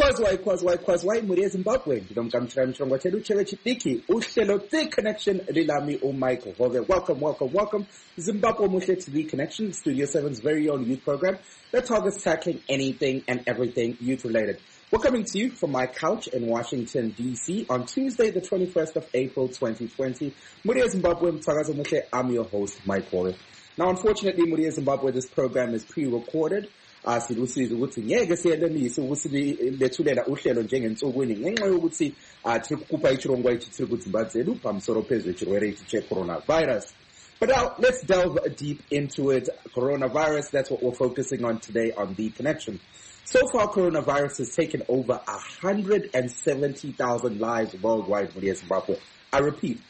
Kwazwai muri eZimbabwe ndomkamchira mchongo chedu chewe chidiki uhlelo The Connection lilami uMichael Hove. Welcome Zimbabwe muhle to The Connection, Studio 7's very own youth program that targets tackling anything and everything youth related. We're coming to you from my couch in Washington DC on Tuesday the 21st of April 2020. Muri eZimbabwe mtakazo muhle, I'm your host Mike Hove. Now unfortunately muri eZimbabwe this program is pre-recorded. Silusiza ukuthi ngeke siyelenise ukuthi lethulela uhlelo njengensukwini ngenxa yokuthi tikukupa ichirongwa ichi tiri kudzimbadzelu pamusoro pezwe chirwere ichi che-coronavirus. But now let's delve deep into it. Coronavirus, that's what we're focusing on today on The Connection. So far, coronavirus has taken over 170,000 lives worldwide in Zimbabwe. I repeat,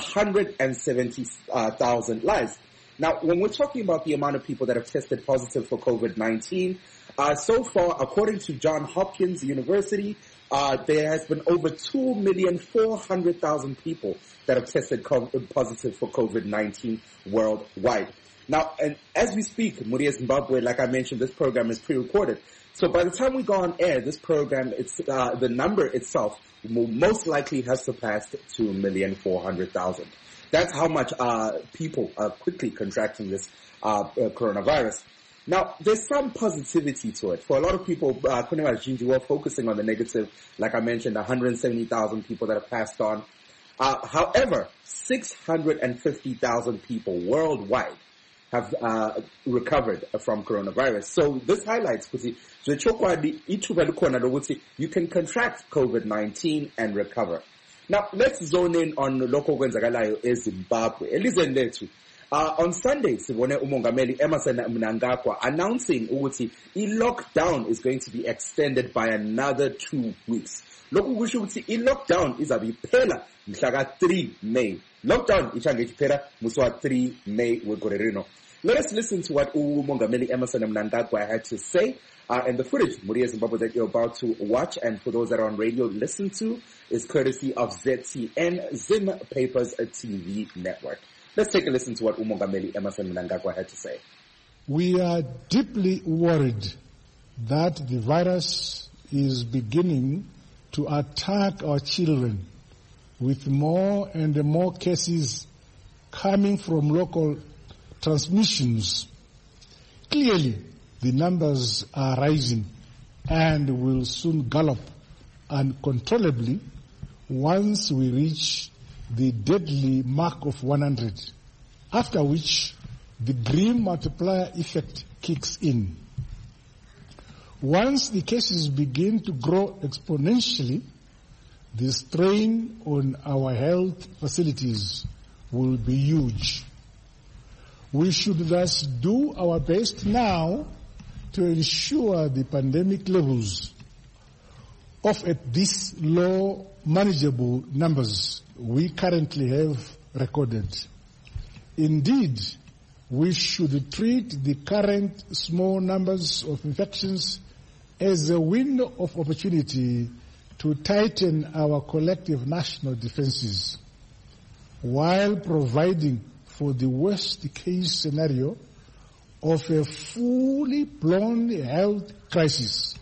170,000 lives. Now, when we're talking about the amount of people that have tested positive for COVID-19, so far, according to Johns Hopkins University, there has been over 2,400,000 people that have tested positive for COVID-19 worldwide. Now, and as we speak, Muri Zimbabwe, like I mentioned, this program is pre-recorded. So by the time we go on air, this program, it's the number itself will most likely has surpassed 2,400,000. That's how much people are quickly contracting this coronavirus. Now, there's some positivity to it. For a lot of people, we're focusing on the negative. Like I mentioned, 170,000 people that have passed on. However, 650,000 people worldwide have recovered from coronavirus. So this highlights you can contract COVID-19 and recover. Now, let's zone in on local kwenzakalayo eZimbabwe. Elizweni lethu. On Sunday, sibone umongameli Emmerson Mnangagwa announcing ukuthi i-lockdown is going to be extended by another 2 weeks. Lokhu kusho ukuthi i-lockdown izabe iphela mhla 3 May. Lockdown ichange iphela muswa 3 May weGorerino. Let us listen to what umongameli Emmerson Mnangagwa had to say. And the footage, Muri Zimbabwe, that you're about to watch, and for those that are on radio, listen to, is courtesy of ZTN, Zim Papers TV network. Let's take a listen to what umongameli Emmerson Mnangagwa had to say. We are deeply worried that the virus is beginning to attack our children with more and more cases coming from local transmissions. Clearly, the numbers are rising and will soon gallop uncontrollably once we reach the deadly mark of 100, after which the grim multiplier effect kicks in. Once the cases begin to grow exponentially, the strain on our health facilities will be huge. We should thus do our best now to ensure the pandemic levels of at these low, manageable numbers we currently have recorded. Indeed, we should treat the current small numbers of infections as a window of opportunity to tighten our collective national defenses, while providing for the worst case scenario of a fully blown health crisis.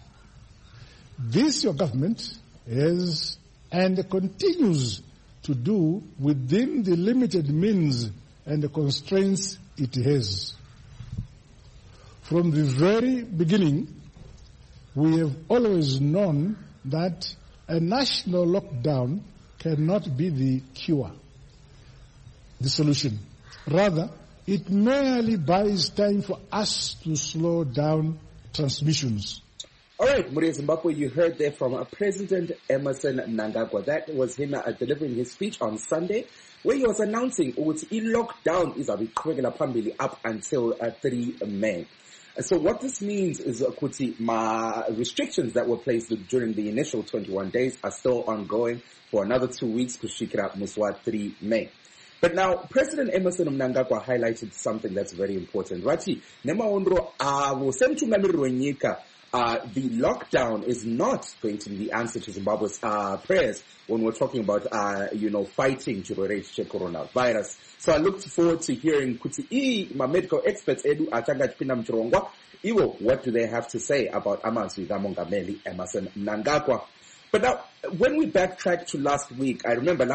This your government has and continues to do within the limited means and the constraints it has. From the very beginning, we have always known that a national lockdown cannot be the cure, the solution. Rather, it merely buys time for us to slow down transmissions. All right, Muri Zimbabwe, you heard there from President Emmerson Mnangagwa. That was him delivering his speech on Sunday, where he was announcing ukuthi i-lockdown izabiqhubekela phambili up until 3 May. So what this means is ukuthi restrictions that were placed during the initial 21 days are still ongoing for another 2 weeks kushikira muswa 3 May. But now, President Emmerson Mnangagwa highlighted something that's very important. Rati, nema ondro avo sentungamiriro nyika the lockdown is not going to be the answer to Zimbabwe's prayers when we're talking about, fighting coronavirus. So I look forward to hearing my medical experts edu atanga chipinda mchirongwa. Iwo, what do they have to say about amazwi kaMongameli Emmerson Mnangagwa? But now, when we backtrack to last week, I remember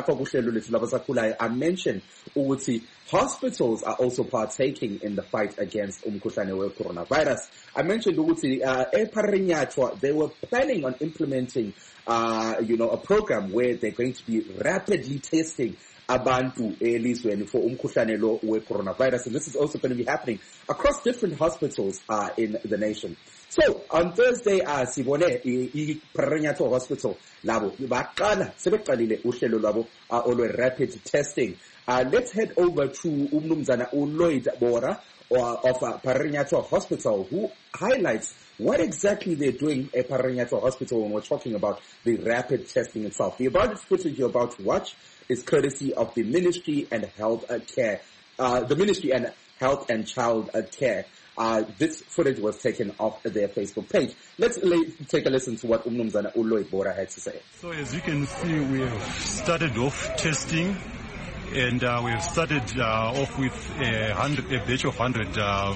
I mentioned ukuthi hospitals are also partaking in the fight against coronavirus. I mentioned ukuthi they were planning on implementing a program where they're going to be rapidly testing abantu elizweni for umkhuhlane lo we-coronavirus, and this is also going to be happening across different hospitals in the nation. So on Thursday, sibone i-Parenyato Hospital labo baqala sebeqalile uhlelo lwabo olwe rapid testing. Let's head over to umnumzana uLloyd Bora of Parenyato Hospital, who highlights what exactly they're doing at Parenyato Hospital when we're talking about the rapid testing itself. The about footage you're about to watch is courtesy of the Ministry and Health Care, the Ministry and Health and Child Care. This footage was taken off their Facebook page. Let's take a listen to what Umnumzana uLloyd Bora had to say. So as you can see, we have started off testing, and we have started off with a batch of 100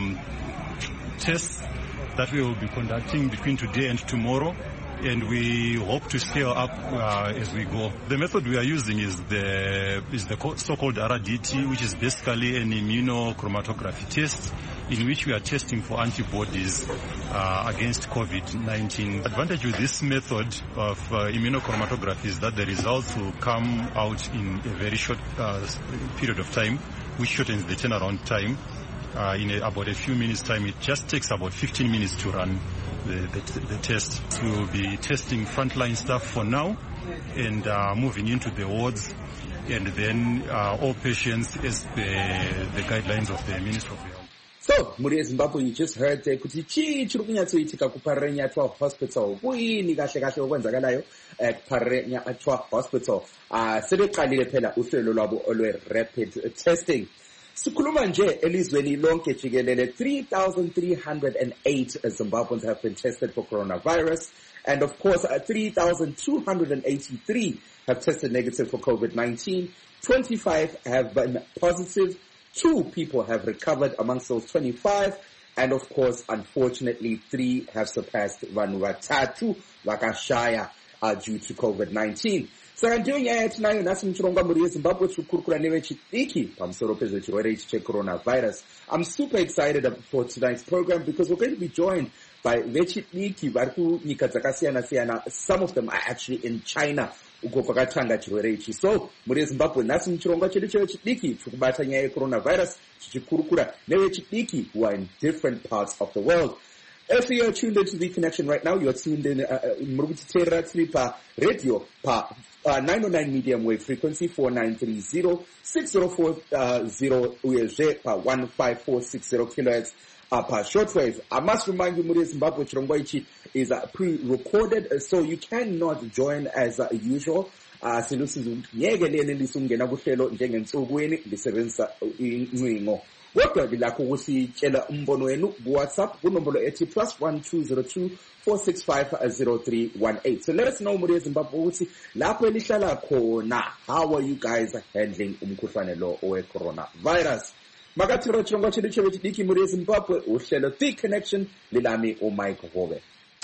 tests that we will be conducting between today and tomorrow, and we hope to scale up as we go. The method we are using is the so-called RDT, which is basically an immunochromatography test in which we are testing for antibodies against COVID-19. The advantage with this method of immunochromatography is that the results will come out in a very short period of time, which shortens the turnaround time. In about a few minutes' time. It just takes about 15 minutes to run the test. We will be testing frontline staff for now and moving into the wards, and then all patients as the guidelines of the Ministry of Health. So, Muri Zimbabwe, you just heard kuti chiri kunyatsoitika kuParenyato Hospital. Kuyini kahle kahle okwenzakalayo kuParenyato Hospital. Sebeqalile phela uhlelo lwabo olwe rapid testing. Sikhuluma nje elizweni lonke jikelele 3,308 Zimbabweans have been tested for coronavirus, and of course 3,283 have tested negative for COVID-19. 25 have been positive. 2 people have recovered amongst those 25, and of course, unfortunately, 3 have surpassed vanhu vatatu vakashaya due to COVID-19. So I'm doing it now. Nasimchirongwa muri Zimbabwe tukurukura nevechidiki pamusoro pezvechirwere ichi coronavirus. I'm super excited for tonight's program because we're going to be joined by vechidiki vari kunyika dzakasiyana siyana. Some of them are actually in China uko kwakatanga chirwere ichi. So muri Zimbabwe nasimchirongwa chedu chevechidiki tikubata nyaya yecoronavirus tichikurukura nevechidiki who are in different parts of the world. If you are tuned into The Connection right now, you are tuned in Murugutitera Tripa Radio pa 909 medium wave frequency 4930 6040 USJ pa 15460 kilohertz per shortwave. I must remind you, Muri Zimbabwe Chirongwa ichi is pre-recorded, so you cannot join as usual. Silusizu nyekelele lisungena kuhlelo njengentsukwini lisebenzisa incingo. Kodwa bilakho ukusitshela umbono wenu kuWhatsApp kunombolo ethi +1 202 465 0318. So let us know Muri Zimbabwe ukuthi lapho elihlala khona, how are you guys handling umkhuhlane lo owe coronavirus? Makathiro chirongwa chedu chevechidiki Muri Zimbabwe uhlelo The Connection lilami uMike Hobe.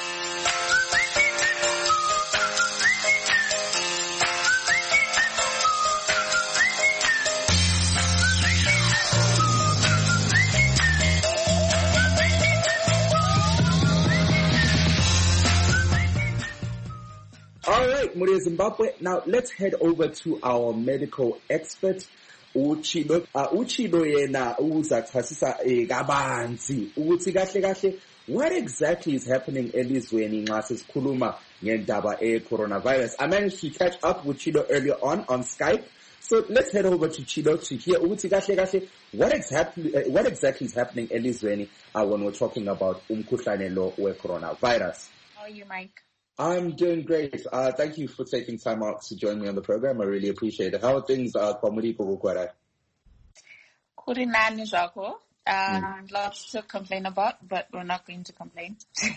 Muri Zimbabwe. Now let's head over to our medical expert Uchilo yena uzachasisa kabanzi ukuthi kahle kahle what exactly is happening elizweni nxa sesikhuluma ngendaba coronavirus. I managed to catch up with Chilo earlier on Skype, so let's head over to Chilo to hear ukuthi kahle kahle what exactly is happening elizweni when we're talking about umkhuhlane lo we coronavirus. How are you, Mike? I'm doing great. Thank you for taking time out to join me on the program. I really appreciate it. How are things kwa muri kokukwara? Kuri nani zvako? Lots to complain about, but we're not going to complain.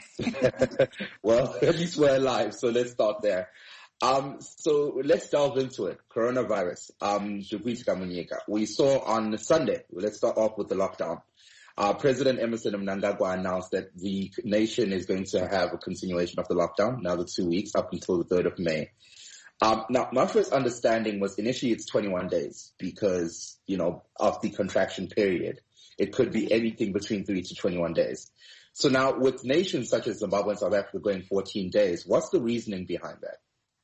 Well, at least we're alive, so let's start there. So let's delve into it. Coronavirus. We saw on Sunday, let's start off with the lockdown. President Emmerson Mnangagwa announced that the nation is going to have a continuation of the lockdown, another 2 weeks up until the 3rd of May. Now, my first understanding was initially it's 21 days because, of the contraction period. It could be anything between 3 to 21 days. So now with nations such as Zimbabwe and South Africa going 14 days, what's the reasoning behind that?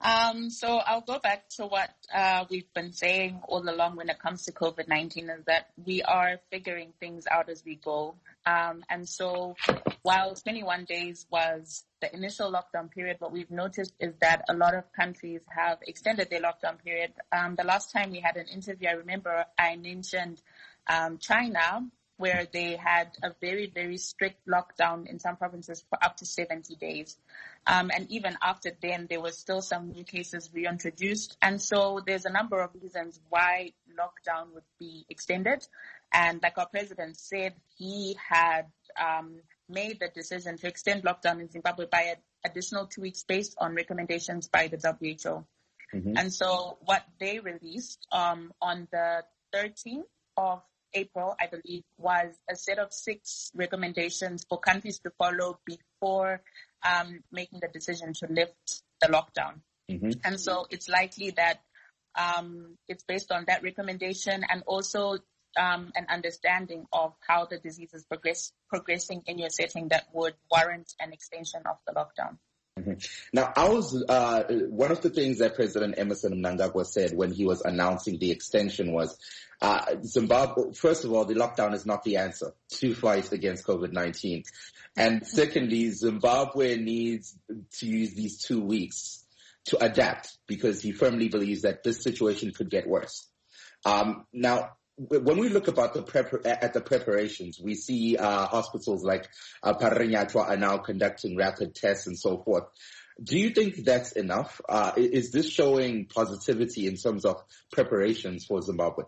So I'll go back to what we've been saying all along when it comes to COVID-19 is that we are figuring things out as we go. And so while 21 days was the initial lockdown period, what we've noticed is that a lot of countries have extended their lockdown period. The last time we had an interview, I remember I mentioned China, where they had a very, very strict lockdown in some provinces for up to 70 days. And even after then, there was still some new cases reintroduced. And so there's a number of reasons why lockdown would be extended. And like our president said, he had made the decision to extend lockdown in Zimbabwe by an additional 2 weeks based on recommendations by the WHO. Mm-hmm. And so what they released on the 13th of April, I believe, was a set of 6 recommendations for countries to follow before making the decision to lift the lockdown. Mm-hmm. And so it's likely that it's based on that recommendation and also an understanding of how the disease is progressing in your setting that would warrant an extension of the lockdown. Mm-hmm. Now, one of the things that President Emmerson Mnangagwa said when he was announcing the extension was, Zimbabwe, first of all, the lockdown is not the answer to fight against COVID-19. And secondly, Zimbabwe needs to use these 2 weeks to adapt because he firmly believes that this situation could get worse. Now, when we look about at the preparations, we see hospitals like Paranatywa are now conducting rapid tests and so forth. Do you think that's enough? Is this showing positivity in terms of preparations for Zimbabwe?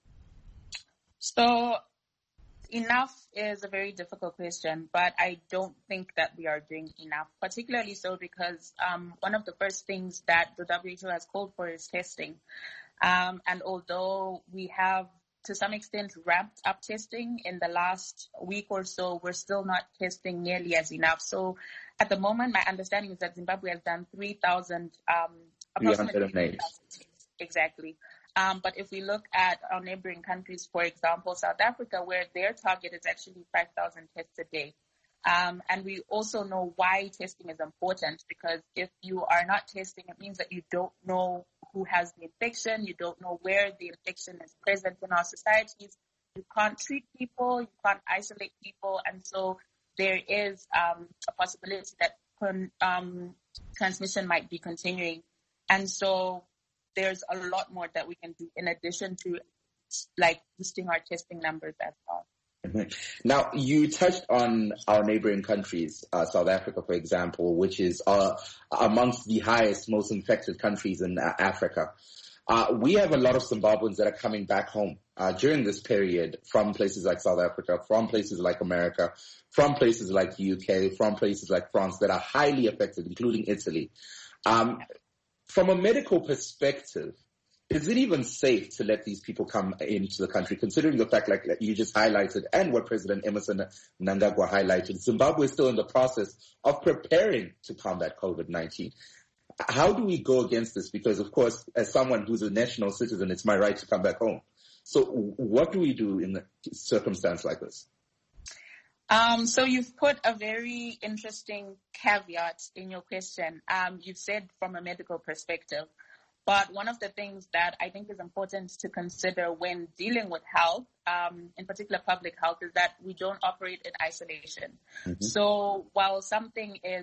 So enough is a very difficult question, but I don't think that we are doing enough, particularly so because one of the first things that the WHO has called for is testing. And although we have to some extent ramped up testing in the last week or so, we're still not testing nearly as enough. So at the moment, my understanding is that Zimbabwe has done 3,000, approximately 3,000 tests. Exactly. But if we look at our neighboring countries, for example, South Africa, where their target is actually 5,000 tests a day. And we also know why testing is important, because if you are not testing, it means that you don't know who has the infection, you don't know where the infection is present in our societies, you can't treat people, you can't isolate people, and so there is a possibility that transmission might be continuing. And so there's a lot more that we can do in addition to like boosting our testing numbers as well. Mm-hmm. Now, you touched on our neighboring countries, South Africa, for example, which is amongst the highest, most infected countries in Africa. We have a lot of Zimbabweans that are coming back home during this period from places like South Africa, from places like America, from places like the UK, from places like France that are highly affected, including Italy. From a medical perspective, is it even safe to let these people come into the country, considering the fact, like you just highlighted, and what President Emmerson Mnangagwa highlighted, Zimbabwe is still in the process of preparing to combat COVID-19. How do we go against this? Because, of course, as someone who's a national citizen, it's my right to come back home. So what do we do in a circumstance like this? So you've put a very interesting caveat in your question. You've said from a medical perspective. But one of the things that I think is important to consider when dealing with health, in particular public health, is that we don't operate in isolation. Mm-hmm. So while something is,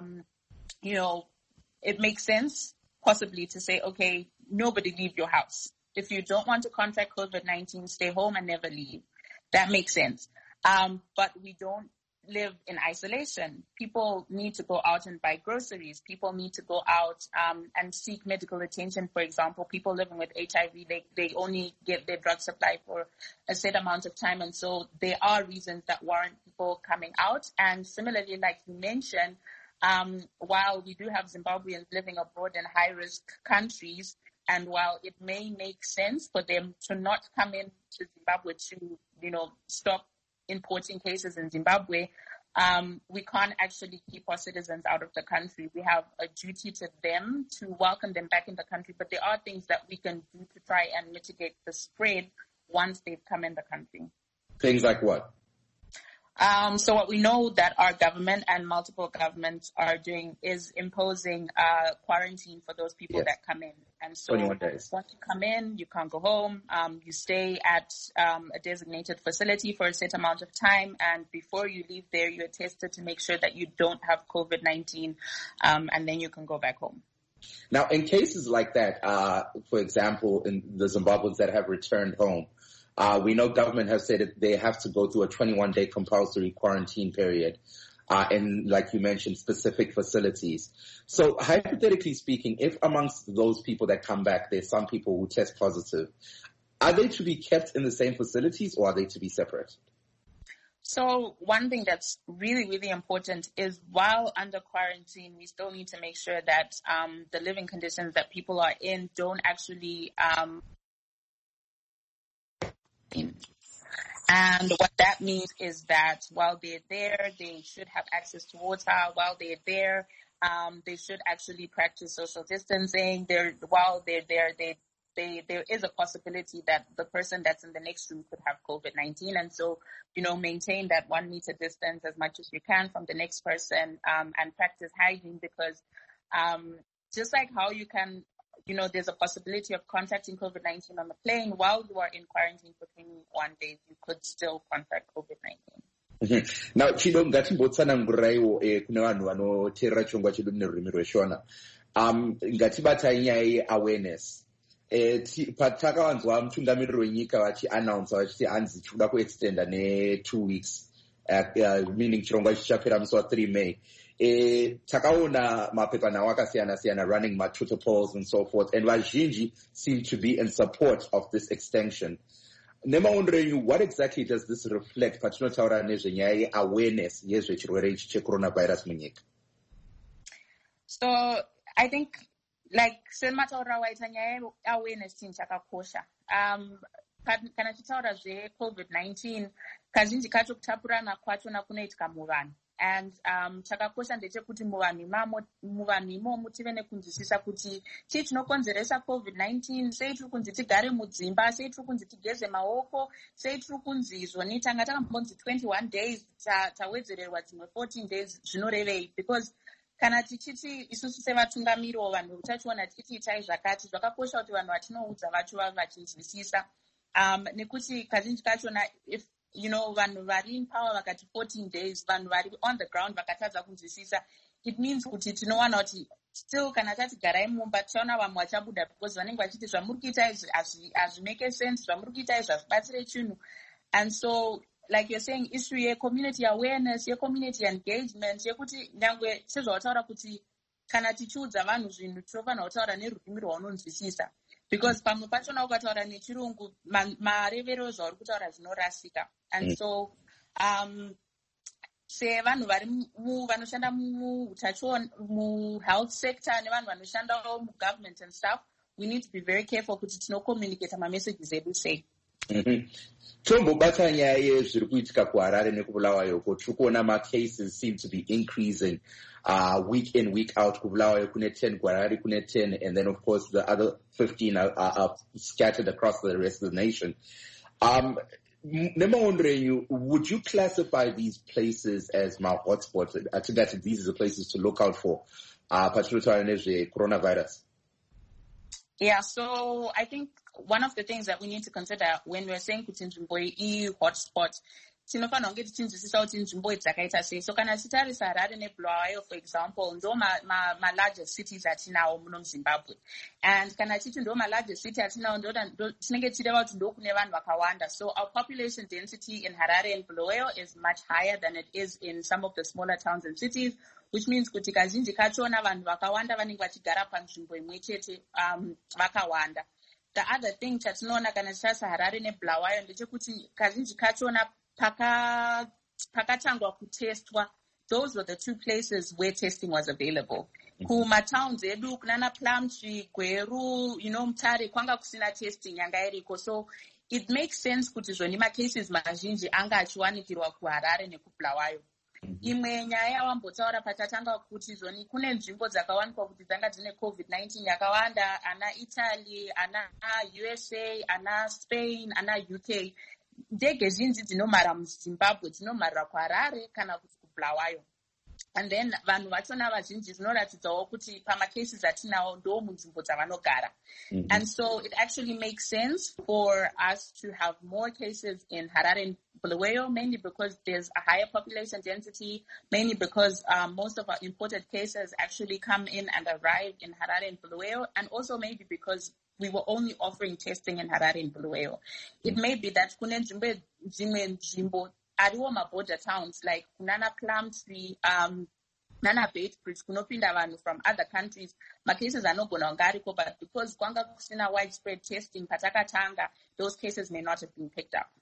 it makes sense possibly to say, okay, nobody leave your house. If you don't want to contract COVID-19, stay home and never leave. That makes sense. But we don't live in isolation. People need to go out and buy groceries. People need to go out and seek medical attention. For example, people living with HIV, they only get their drug supply for a set amount of time. And so there are reasons that warrant people coming out. And similarly, like you mentioned, while we do have Zimbabweans living abroad in high-risk countries, and while it may make sense for them to not come into Zimbabwe to, stop importing cases in Zimbabwe, we can't actually keep our citizens out of the country. We have a duty to them to welcome them back in the country, but there are things that we can do to try and mitigate the spread once they've come in the country. Things like what? So what we know that our government and multiple governments are doing is imposing quarantine for those people that come in. And so 21 days. Once you come in, you can't go home. You stay at a designated facility for a set amount of time. And before you leave there, you're tested to make sure that you don't have COVID-19. And then you can go back home. Now, in cases like that, for example, in the Zimbabweans that have returned home, we know government has said that they have to go through a 21-day compulsory quarantine period in, like you mentioned, specific facilities. So hypothetically speaking, if amongst those people that come back, there's some people who test positive, are they to be kept in the same facilities or are they to be separate? So one thing that's really, really important is while under quarantine, we still need to make sure that the living conditions that people are in don't actually And what that means is that while they're there, they should have access to water. While they're there, they should actually practice social distancing. While they're there, there is a possibility that the person that's in the next room could have COVID-19. And so, maintain that 1 meter distance as much as you can from the next person, and practice hygiene because, just like how you can, there's a possibility of contacting COVID-19 on the plane while you are in quarantine for 21 days, you could still contract COVID-19. Now, chido ngatimbotsananguraiwo kune vanhu vanoteerera chirongwa chedu nerurimi rweshona. Ngatibatai nyaya ye-awareness. Patakawanzwa mutungamiriri wenyika vachi-announce vachiti hanzi tikuda kuextenda ne2 weeks, meaning chirongwa chichapera musi wa3 May. Takaona mapepanhau akasiyana-siyana running Twitter polls and so forth, and vazhinji seem to be in support of this extension. Nemaondero enyu, what exactly does this reflect patinotaura nezvenyaya ye-awareness yezvechirwere ichi checoronavirus munyika? So I think, like semataura waita nyaya ye-awareness chinhu chakakosha. Kana tichitaura zve-COVID-19, kazhinji kacho kutapurana kwachona kunoitika muvanhu. And chakakosha ndechekuti muvanhu imomo tive nekunzwisisa kuti chii chinokonzeresa COVID-19, sei tiri kunzi tigare mudzimba, sei tiri kunzi tigeze maoko, sei tiri kunzi izvoni tanga takambonzi 21 days tawedzererwa dzimwe 14 days zvinorevei. Because kana tichiti isusu sevatungamiriwo vanhu utachiona tichiti itai zvakati, zvakakosha kuti vanhu vatinoudza vacho vave vachinzwisisa, nekuti kazhinji kachona if vanhu vari in power vakati 14 days, vanhu vari on the ground vakatadza kunzwisisa, it means kuti tinowana kuti still kana tati garai mumba tichaona vamwe vachabuda because vanenge vachiti zvamuri kuita izvi hazvimake sense, zvamuri kuita izvi hazvibatsire chinhu. And so like you're saying, issue ye-community awareness, ye-community engagement, yekuti nyangwe sezvautaura kuti kana tichiudza vanhu zvinhu tinofanira kutaura nerurimi rwaunonzwisisa. Because pamwe pachona ukataura nechirungu marevero zvauri kutaura zvinorasika. And so sevanhu vanoshanda mu-health sector nevanhu vanoshandawo mu-government and stuff, we need to be very careful kuti tinocommunicate ma-messages edu sei. Tombobata nyaya yezviri kuitika kuHarare nekubulawayo, tiri kuona ma-cases seem to be increasing week in, week out. Kubulawayo kune 10, kuHarare kune 10, and then of course the other 15 are scattered across the rest of the nation. Would you classify these places as hotspots? I think that these are the places to look out for, particularly coronavirus. Yeah, so I think one of the things that we need to consider when we're saying kuti nzvimbo iyi hotspot, tinofanira kunge tichinzwisisa kuti nzvimbo dzakaita sei. So kana tichitarisa Harare neBulawayo for example, ndo ma-largest cities atinawo muno muZimbabwe, and kana tichi ndo ma-largest city atinawo tinenge tichireva kuti ndo kune vanhu vakawanda. So our population density in Harare and Bulawayo is much higher than it is in some of the smaller towns and cities, which means kuti kazhinji kachona vanhu vakawanda vanenge vachigara panzvimbo imwe chete vakawanda. The other thing chatinoona kana tichasa Harare neBulawayo ndechekuti kazhinji kachona pakatangwa kutestwa, those were the two places where testing was available. Kumatowns edu kunana Plumtree, Gweru, Mutare kwanga kusina testing yanga iriko. So it makes sense kuti zvoni macases mazhinji anga achiwanikirwa kuHarare nekuBulawayo. Imwe nyaya yawambotaura patatanga kuti zvoni kune nzvimbo dzakawanikwa kuti dzanga dzine COVID-19 yakawanda, ana Italy, ana USA, ana Spain, ana UK. Ndege zhinji dzinomhara muZimbabwe dzinomarira kuHarare kana kuti kuBulawayo. And then vanhu vachona vazhinji zvinoratidzawo kuti pamacases atinawo ndo munzvimbo dzavanogara. And so it actually makes sense for us to have more cases in Harare and Bulawayo, mainly because there's a higher population density, mainly because most of our imported cases actually come in and arrive in Harare and Bulawayo, and also maybe because we were only offering testing in Harare and Bulawayo. It may be that kune nzvimbo ariwo ma-border towns like kunana Plumtree, nana Beitbridge kunopinda vanhu from other countries, macases anogona kunge ariko, but because kwanga kusina widespread testing patakatanga, those cases may not have been picked up.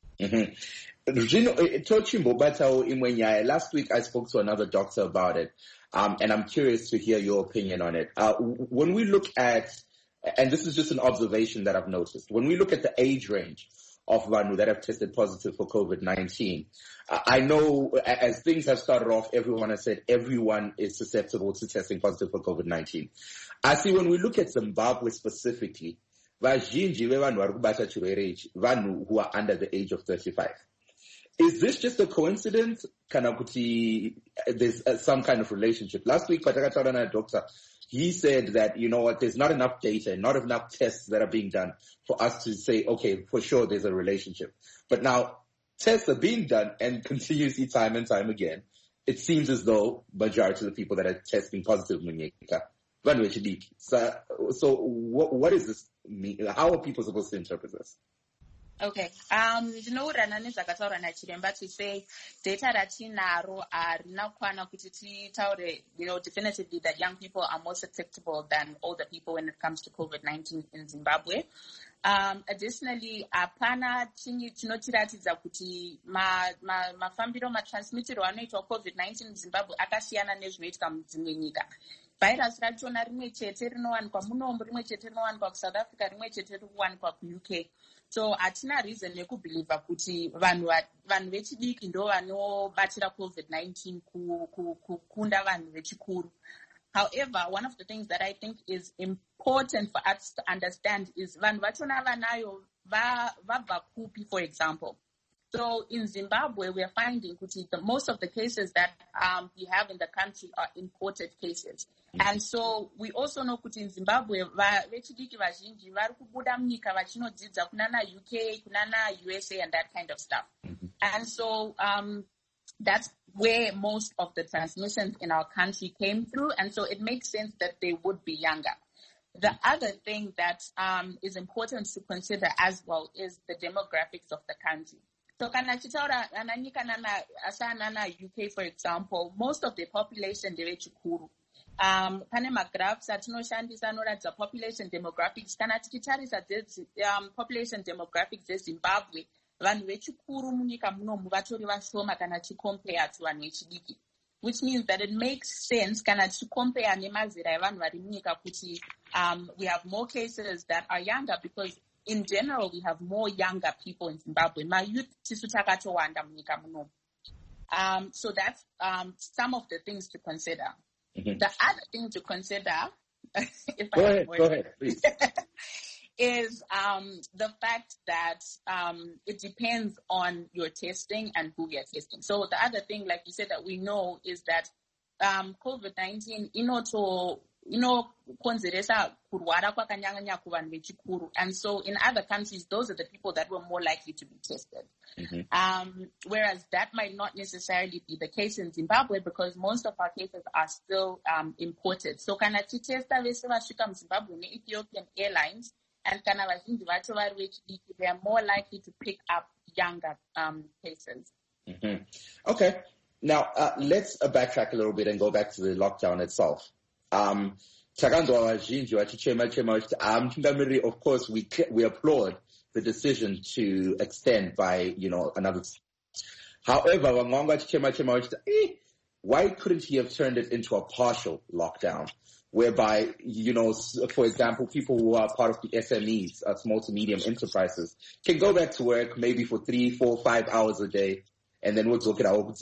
Last week I spoke to another doctor about it, and I'm curious to hear your opinion on it. When we look at, and this is just an observation that I've noticed, when we look at the age range of Vanu that have tested positive for COVID-19, I know as things have started off, everyone has said everyone is susceptible to testing positive for COVID-19. I see when we look at Zimbabwe specifically, vazhinji vevanhu vari kubata chirwere ichi vanhu who are under the age of 35. Is this just a coincidence? Kana kuti there's some kind of relationship? Last week, patakataura na doctor, he said that, there's not enough data, not enough tests that are being done for us to say, okay, for sure there's a relationship. But now tests are being done and continuously time and time again. It seems as though majority of the people that are testing positive so what does this mean? How are people supposed to interpret this? Okay. Ndinourana nezvakataura nachiremba to say data ratinaro harina kwana kuti titaure, definitively that young people are more susceptible than older people when it comes to COVID-19 in Zimbabwe. Additionally, apana chinotiratidza kuti mafambiro matransmitiro anoitwa COVID-19 in Zimbabwe akasiyana nezvinoitika mudzimwe nyika. Virus rachona rimwe chete rinowanikwa munombo, rimwe chete rinowanikwa kuSouth Africa, rimwe chete rinowanikwa kuUK. So hatina reason yekubhiliva kuti vanhu vechidiki ndo vanobatira COVID-19 kukunda vanhu vechikuru. However, one of the things that I think is important for us to understand is vanhu vachona vanayo vabva kupi, for example. So in Zimbabwe, we are finding that most of the cases that we have in the country are imported cases. And so we also know that in Zimbabwe, vechidiki vazhinji vari kubuda munyika vachinodzidza kunana UK, kunana USA, and that kind of stuff. And so that's where most of the transmissions in our country came through. And so it makes sense that they would be younger. The other thing that is important to consider as well is the demographics of the country. So kana chitaura ananyika nana UK, for example, most of the population ndevechikuru. Pane magraphs atinoshandisa anoratidza population demographics. Kana tichitarisa population demographics dzeZimbabwe, vanhu vechikuru munyika munomu vatori vashoma kana tichicompare to vanhu vechidiki. Which means that it makes sense kana tichicompare nemazera evanhu vari munyika kuti we have more cases that are younger because in general, we have more younger people in Zimbabwe. My youth tisu takatowanda munyika muno. So that's some of the things to consider. The other thing to consider, go ahead, please, is the fact that it depends on your testing and who you're testing. So the other thing, like you said, that we know is that COVID-19, konzeresa kurwara kwakanyanya kuvanhu vechikuru. And so in other countries, those are the people that were more likely to be tested. Whereas that might not necessarily be the case in Zimbabwe because most of our cases are still imported. So kana tichesta vese vasvika muZimbabwe ne-Ethiopian Airlines and kana vazhinji vacho vari vechidiki, they are more likely to pick up younger cases. Okay. Now, let's backtrack a little bit and go back to the lockdown itself. Of course, we applaud the decision to extend by, another. However, why couldn't he have turned it into a partial lockdown? Whereby, for example, people who are part of the SMEs, small to medium enterprises, can go back to work maybe for 3, 4, 5 hours a day. And then we'll talk it out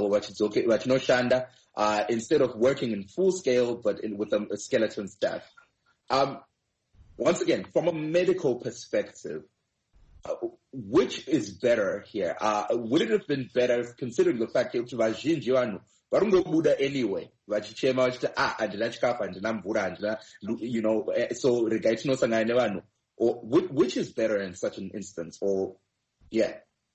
instead of working in full scale, but with a skeleton staff. Once again, from a medical perspective, which is better here? Would it have been better considering the fact that anyway, or which is better in such an instance? Or, yeah.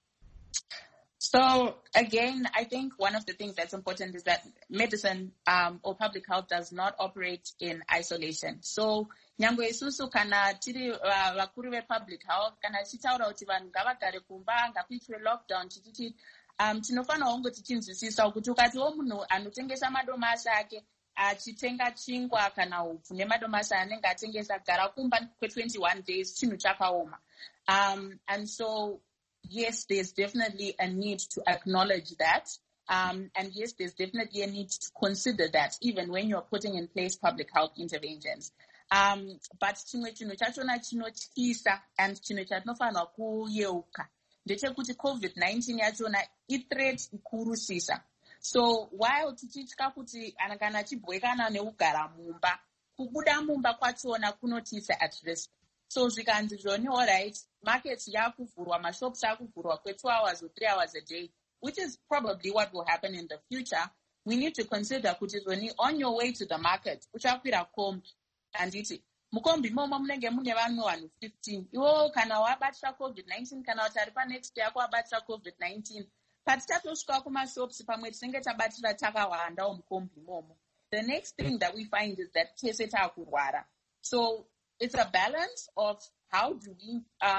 So again, I think one of the things that's important is that medicine or public health does not operate in isolation. So nyangwe isusu kana tiri vakuru ve-public health kana tichitaura kuti vanhu ngavagare kumba ngakuitwe lockdown tichiti tinofanira kunge tichinzwisisa kuti ukatiwo munhu anotengesa madomasi ake achitenga chingwa kana upfu nemadomasi anenge atengesa gara kumba kwe-21 days chinhu chakaoma. And so yes, there's definitely a need to acknowledge that. And yes, there's definitely a need to consider that even when you're putting in place public health interventions. But chimwe chinhu chachona chinotyisa and chinhu chatinofanira kuyeuka ndechekuti COVID-19 yachona i-threat ikurusisa. So while tichitya kuti kana achibwekana neugara mumba, kubuda mumba kwachona kunotiisa at risk. So zvikanzi zvoni, all right, markets yakuvhurwa, mashops yakuvhurwa kwe 2 hours or 3 hours a day, which is probably what will happen in the future. We need to consider kuti zvoni, on your way to the market, uchakwira kombi, anditi, mukombi momo munenge mune vanhu 15. Iwo kana wabatira COVID-19, kana wataripa next yako wabatira COVID-19, patitatosvika kumashops pamwe tinenge tabatira takawanda mukombi momo. The next thing that we find is that tese takurwara. So it's a balance of how do we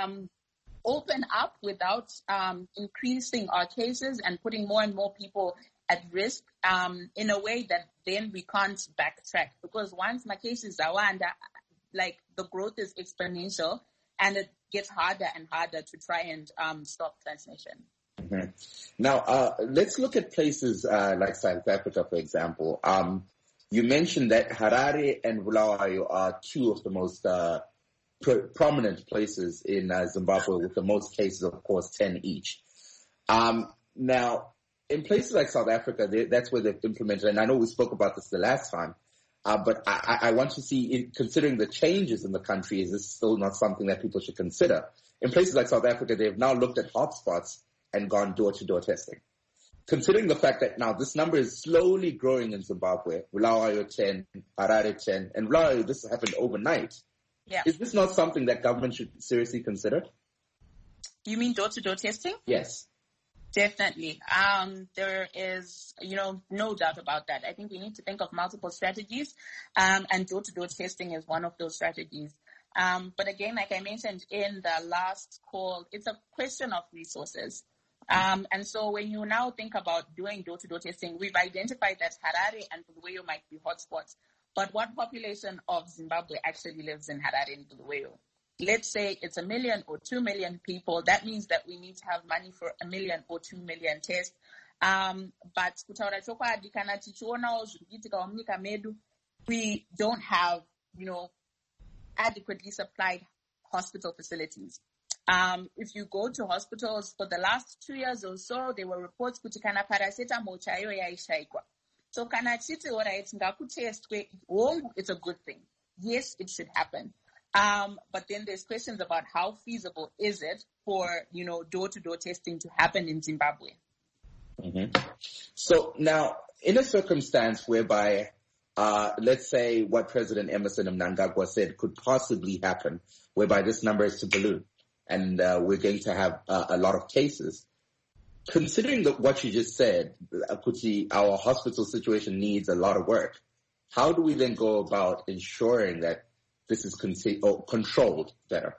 open up without increasing our cases and putting more and more people at risk in a way that then we can't backtrack. Because once my cases are under, like the growth is exponential and it gets harder and harder to try and stop transmission. Mm-hmm. Now, let's look at places like South Africa, for example. You mentioned that Harare and Bulawayo are two of the most prominent places in Zimbabwe with the most cases, of course, 10 each. Now, in places like South Africa, that's where they've implemented, and I know we spoke about this the last time, but I want to see, considering the changes in the country, is this still not something that people should consider? In places like South Africa, they've now looked at hotspots and gone door-to-door testing. Considering the fact that now this number is slowly growing in Zimbabwe, Bulawayo 10, Harare 10, and Bulawayo, this happened overnight. Yeah. Is this not something that government should seriously consider? You mean door-to-door testing? Yes. Definitely. There is, no doubt about that. I think we need to think of multiple strategies, and door-to-door testing is one of those strategies. But again, like I mentioned in the last call, it's a question of resources. And so when you now think about doing door-to-door testing, we've identified that Harare and Bulawayo might be hotspots. But what population of Zimbabwe actually lives in Harare and Bulawayo? Let's say it's 1 million or 2 million people. That means that we need to have money for 1 million or 2 million tests. But kutaura chokwadi kana tichionawo zviri kuitika munyika medu, we don't have, adequately supplied hospital facilities. If you go to hospitals for the last 2 years or so, there were reports kuti kana paracetamol chaiyo yaishaikwa. So kana chiti alright ngakutestwe hongu, it's a good thing. Yes, it should happen. But then there's questions about how feasible is it for, door-to-door testing to happen in Zimbabwe. Mm-hmm. So now, in a circumstance whereby let's say what President Emerson Mnangagwa said could possibly happen, whereby this number is to balloon, and we're going to have a lot of cases. Considering what you just said, Kuti, our hospital situation needs a lot of work. How do we then go about ensuring that this is controlled better?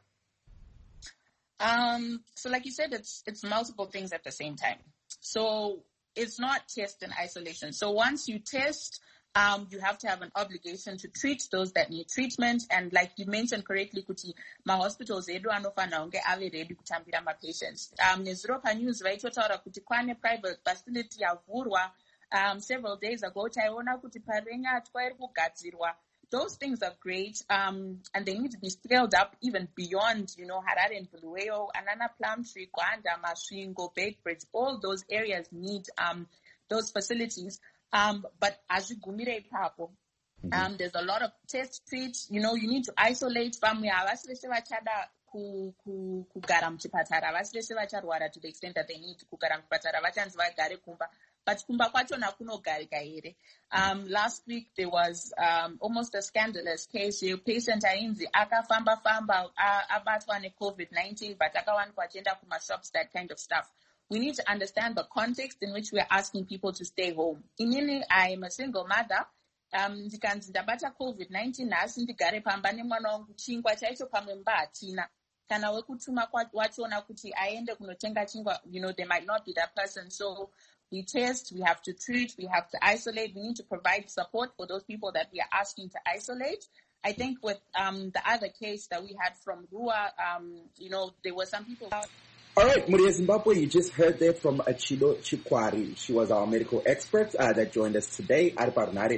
So like you said, it's multiple things at the same time. So it's not test and isolation. So once you test, you have to have an obligation to treat those that need treatment. And like you mentioned correctly, Kuti, my hospitals edu anofana unge ave ready kutambira my patients. Nezropa news vaitotaura kuti kwane private facility yavhurwa several days ago. Taiona kuti parenya twairi kugadzirwa. Those things are great, and they need to be scaled up even beyond, Harare and Bulawayo, Anana, Plumtree, Kwanda, Masvingo, Bakebridge. All those areas need those facilities. But as you gumire papo, there's a lot of test treats. You need to isolate family. Kugara mchipatara vasirese vacharwara to the extent that they need to kugara mchipatara vachanzi vagare kumba, but kumba kwachona kunogarika here. Last week there was almost a scandalous case. A patient ainzi akafamba abatwa ne-COVID-19 but akawanikwa achienda kuma shops, that kind of stuff. We need to understand the context in which we are asking people to stay home. Inini, I am a single mother. Ndikanzi ndabata COVID-19 nasi ndigare pamba nemwana wangu chingwa chaicho pamwe mbatina. Kana wekutuma wachona kuti aende kunotenga chingwa, they might not be that person. So we test, we have to treat, we have to isolate. We need to provide support for those people that we are asking to isolate. I think with the other case that we had from Rua, there were some people. All right, Muria Zimbabwe, you just heard there from Chido Chikwari. She was our medical expert that joined us today. Thank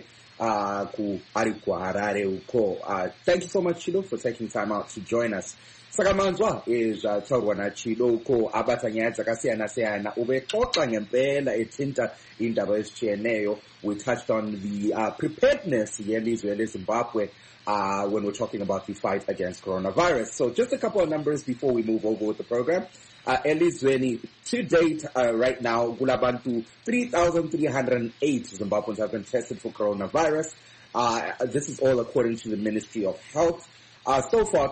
you so much, Chido, for taking time out to join us. Sakamanzwa is taurwana Chido ko abatanya zakasiyana ubexoxa ngempela ethinta indaba ezitshiyeneyo. We touched on the preparedness yelizwe leZimbabwe when we're talking about the fight against coronavirus. So just a couple of numbers before we move over with the program. Elizweni, to date, right now, Gulabantu, 3,308 Zimbabweans have been tested for coronavirus. This is all according to the Ministry of Health. So far,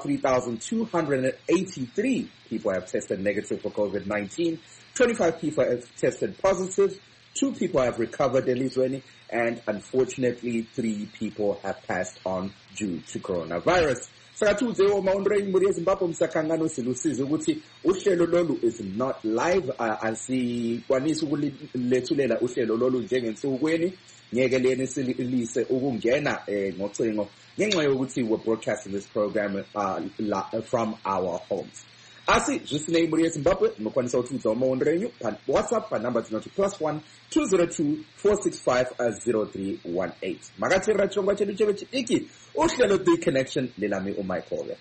3,283 people have tested negative for COVID-19. 25 people have tested positive. 2 people have recovered, Elizweni, and unfortunately, 3 people have passed on due to coronavirus. Sakatudze maundreni muri Zimbabwe msakangano silusizi ukuthi uhlelo lolu is not live, asikwanisi ukulethulela uhlelo lolu njengensukwini ngeke leni silise ukungena ngocingo ngenxa yokuthi we're broadcasting this program from our homes. Asi jisine muri Zimbabwe mkwanisa utudza maundreni WhatsApp pa number zino +1 202 465 0318. Makatira chongwa chedu chebe chidiki uhlelo The Connection lelami uMichael.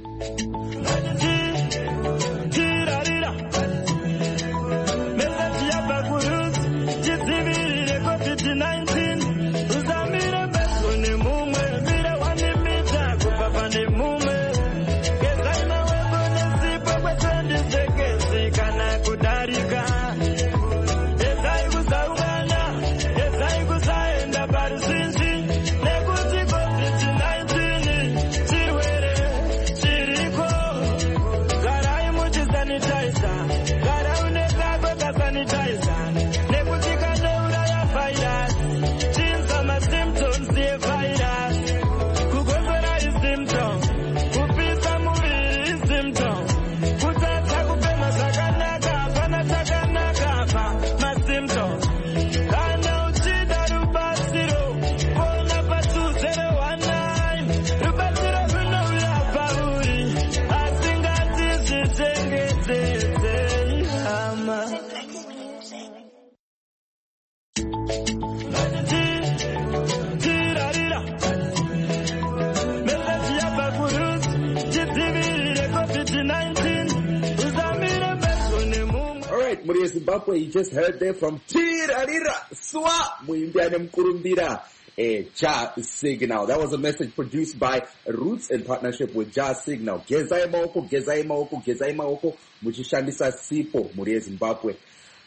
Zimbabwe, you just heard there from Tirarira Swa Muimbiane Mkurumbira Ja Signal. That was a message produced by Roots in partnership with Ja Signal. Gezai Maoko, Gezai Maoko, Gezai Maoko, Muchishandisa Sipo, Muria Zimbabwe.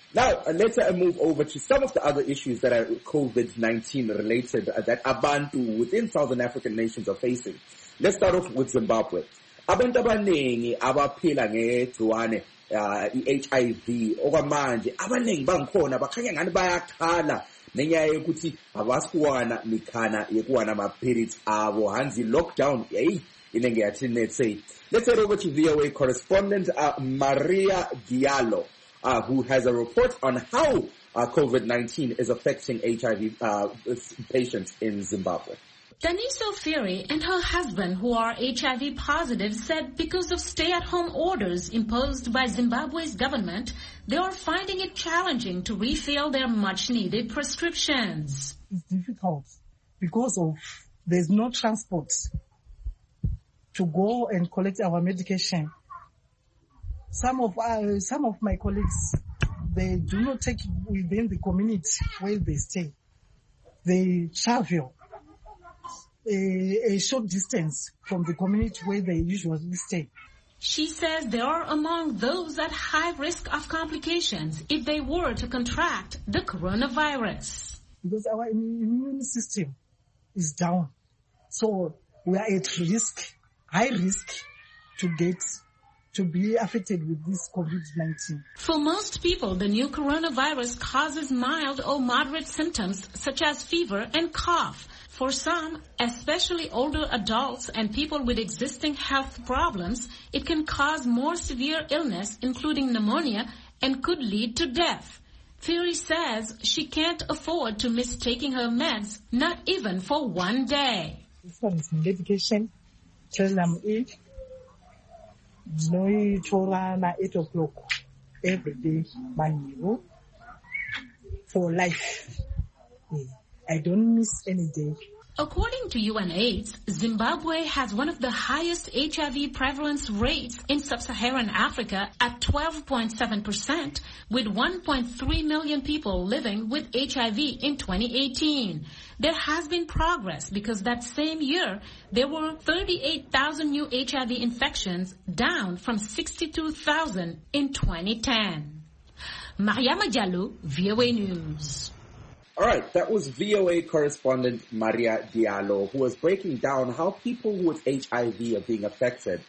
Now, let's move over to some of the other issues that are COVID-19 related that Abantu within Southern African nations are facing. Let's start off with Zimbabwe. Abantu abaningi abaphila ngegciwane i-HIV okwamanje abaningi bangikhona bakhanya ngani bayakhala nenya yokuthi abasikuwana mikhana yekuwana ama-periods abo hanzi lockdown inenge yathini let's say. Let's head over to VOA correspondent Maria Diallo, who has a report on how COVID-19 is affecting HIV patients in Zimbabwe. Daniso Fury and her husband, who are HIV positive, said because of stay-at-home orders imposed by Zimbabwe's government, they are finding it challenging to refill their much-needed prescriptions. It's difficult because of there's no transport to go and collect our medication. Some of my colleagues, they do not take it within the community where they stay. They travel a short distance from the community where they usually stay. She says they are among those at high risk of complications if they were to contract the coronavirus. Because our immune system is down. So we are at risk, high risk to be affected with this COVID-19. For most people, the new coronavirus causes mild or moderate symptoms such as fever and cough. For some, especially older adults and people with existing health problems, it can cause more severe illness, including pneumonia, and could lead to death. Fury says she can't afford to miss taking her meds, not even for one day. This one is medication. Till I'm 8. No, 8 o'clock every day, for life. I don't miss any day. According to UNAIDS, Zimbabwe has one of the highest HIV prevalence rates in sub-Saharan Africa at 12.7%, with 1.3 million people living with HIV in 2018. There has been progress because that same year, there were 38,000 new HIV infections, down from 62,000 in 2010. Mariama Diallo, VOA News. All right, that was VOA correspondent Maria Diallo, who was breaking down how people with HIV are being affected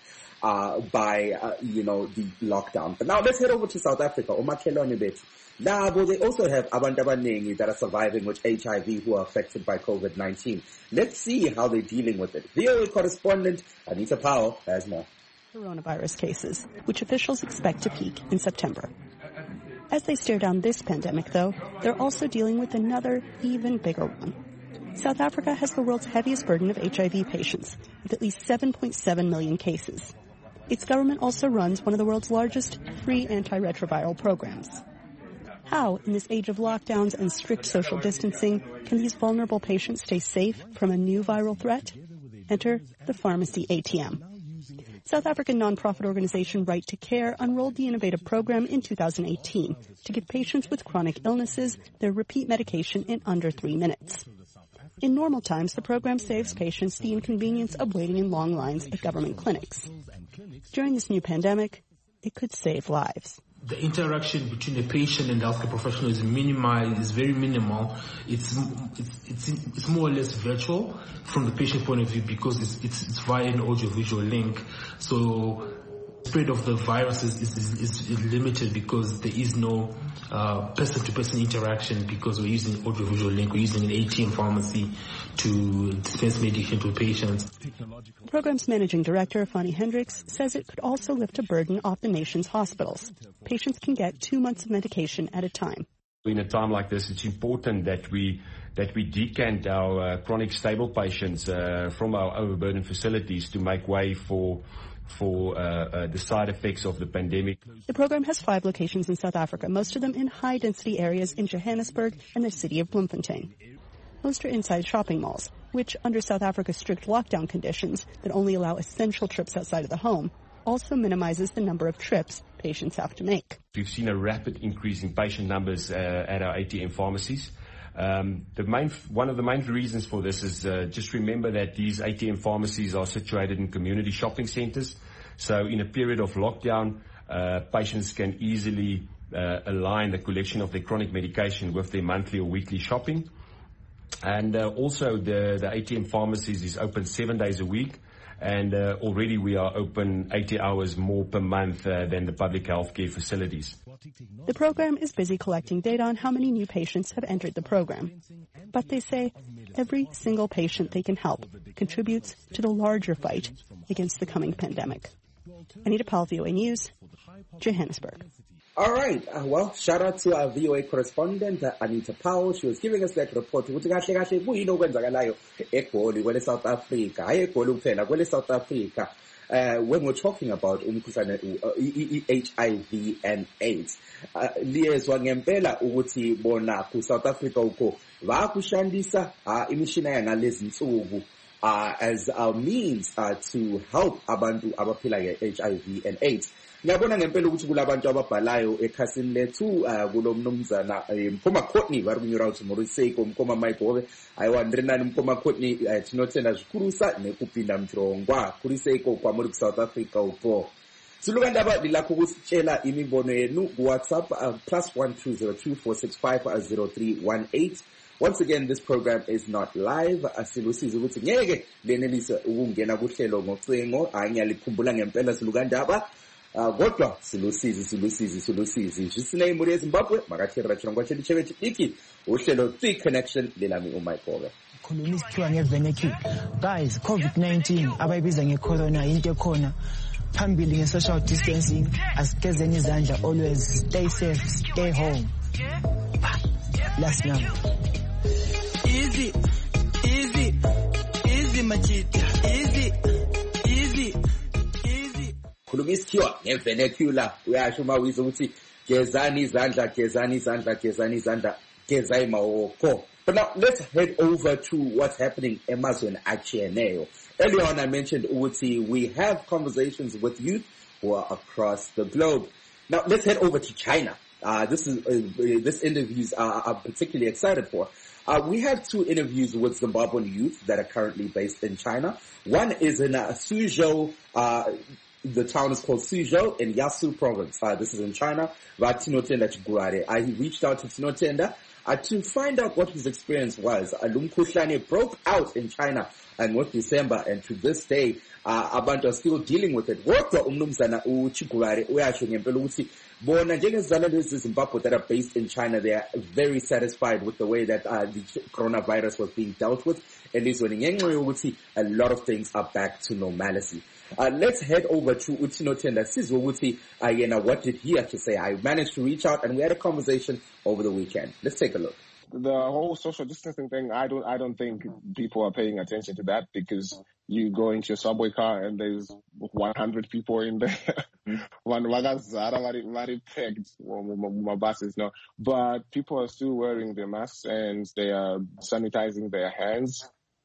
by the lockdown. But now let's head over to South Africa. Omakhelwane bethu. Nabo, they also have abantu abaningi that are surviving with HIV who are affected by COVID-19. Let's see how they're dealing with it. VOA correspondent Anita Powell has more. Coronavirus cases, which officials expect to peak in September. As they stare down this pandemic, though, they're also dealing with another, even bigger one. South Africa has the world's heaviest burden of HIV patients, with at least 7.7 million cases. Its government also runs one of the world's largest free antiretroviral programs. How, in this age of lockdowns and strict social distancing, can these vulnerable patients stay safe from a new viral threat? Enter the pharmacy ATM. South African nonprofit organization Right to Care unrolled the innovative program in 2018 to give patients with chronic illnesses their repeat medication in under 3 minutes. In normal times, the program saves patients the inconvenience of waiting in long lines at government clinics. During this new pandemic, it could save lives. The interaction between the patient and the healthcare professional is minimized, is very minimal. It's more or less virtual from the patient point of view because it's via an audio-visual link. So spread of the virus is limited because there is no person-to-person interaction because we're using audio-visual link. We're using an ATM pharmacy to dispense medication to patients. The program's managing director, Fanny Hendricks, says it could also lift a burden off the nation's hospitals. Patients can get 2 months of medication at a time. In a time like this, it's important that we decant our chronic stable patients from our overburdened facilities to make way for the side effects of the pandemic. The program has 5 locations in South Africa, most of them in high-density areas in Johannesburg and the city of Bloemfontein. Most are inside shopping malls, which, under South Africa's strict lockdown conditions that only allow essential trips outside of the home, also minimizes the number of trips patients have to make. We've seen a rapid increase in patient numbers at our ATM pharmacies. One of the main reasons for this is just remember that these ATM pharmacies are situated in community shopping centers. So in a period of lockdown, patients can easily align the collection of their chronic medication with their monthly or weekly shopping. And also the ATM pharmacies is open 7 days a week, and already we are open 80 hours more per month than the public healthcare facilities. The program is busy collecting data on how many new patients have entered the program. But they say every single patient they can help contributes to the larger fight against the coming pandemic. Anita Powell, VOA News, Johannesburg. All right. Well, shout out to our VOA correspondent, Anita Powell. She was giving us that report. South Africa. When we're talking about HIV and AIDS, liyezwa ngempela ukuthi bona ku South Africa uko vakushandisa imishina yangalezi nsuku as a means to help abantu abaphila nge-HIV and AIDS. Ngiyabona ngempela ukuthi kulabantu ababhalayo ekhasini lethu kulo mnumzana Mkhoma Courtney vari kunyura kuti muri seiko Mkhoma Mike Hove aiwandirinani Mkhoma Courtney tinotenda zvikurusa nekupinda mchirongwa kuri seiko kwamuri ku South Africa uko. Siluka ndaba lilakho kusitshela imibono yenu ku WhatsApp +12024650318. Once again, this program is not live. Silusizi ukuthi ngeke lenelise ukungena kuhlelo ngocingo angiyalikhumbula ngempela siluka ndaba. Godwa silusizi jisine imuri eZimbabwe makathira chirongwa chedu cheve chidiki uhlelo 3 connection lelami uMike Hove. Khuluma isithiwa ngevenecule. Guys, COVID-19 abayibiza ngecorona into ekhona phambili nge-social distancing, asigezeni izandla, always stay safe, stay home. Last number. Easy machita, easy. Khuluma isithiwa ngevenecula uyasho mawizo ukuthi gezani izandla gezai mawoko. But now let's head over to what's happening emazweni achiyeneyo. Earlier on I mentioned ukuthi we have conversations with youth who are across the globe. Now let's head over to China. This interviews I'm particularly excited for. We have 2 interviews with Zimbabwean youth that are currently based in China. One is in Suzhou. The town is called Suzhou in Yasu province. This is in China. I reached out to Tinotenda to find out what his experience was. Lumkhuhlane broke out in China in December, and to this day, abantu are still dealing with it. Kodwa umnumzana uChigurare uyasho ngempela ukuthi bona njengezizalwane zeZimbabwe that are based in China, they are very satisfied with the way that the coronavirus was being dealt with. And ngenxa yokuthi a lot of things are back to normalcy. Let's head over to Tinotenda sizwe ukuthi what did he have to say. I managed to reach out and we had a conversation over the weekend. Let's take a look. The whole social distancing thing, I don't think people are paying attention to that, because you go into your subway car and there's 100 people in there. Very packed. My buses, no. But people are still wearing their masks and they are sanitizing their hands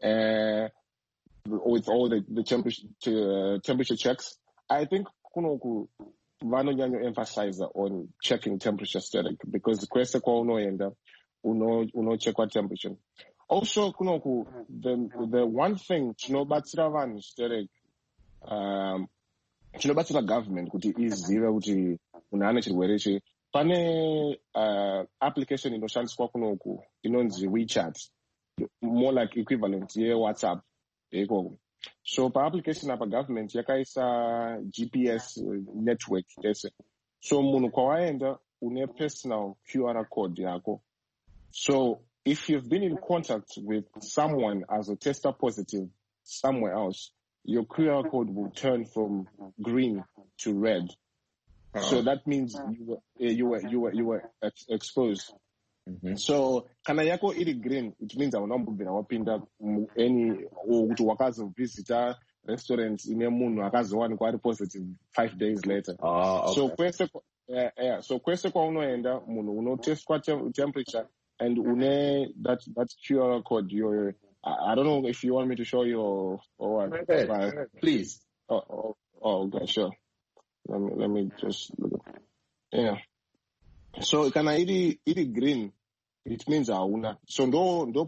with all the temperature checks. I think kunoku vanonyanya emphasize on checking temperature static, because kwese kwa unoenda uno check what temperature. Also kunoku the one thing chinobatsira vanhu static chinobatsira government kuti izive kuti munhu ane chirwere ichi, pane application inoshandiswa kunoku inonzi WeChat, more like equivalent yeWhatsApp. So pa application apa government yakaisa GPS network yese. So munhu kwawaenda une personal QR code yako. So if you've been in contact with someone as a tester positive somewhere else, your QR code will turn from green to red. So that means you were exposed. Mm-hmm. So kana yako iri green, it means awunambubvira wapinda any kuti wakazovhizita restaurant ine munhu akazowanikwa ari positive 5 days later. Okay. So kwese kwaunoenda munhu unotestwa temperature and une that QR code. I don't know if you want me to show you or what. Okay. Please. Okay, sure. Let me just look. Yeah. So kana iri green, it means hauna. So ndo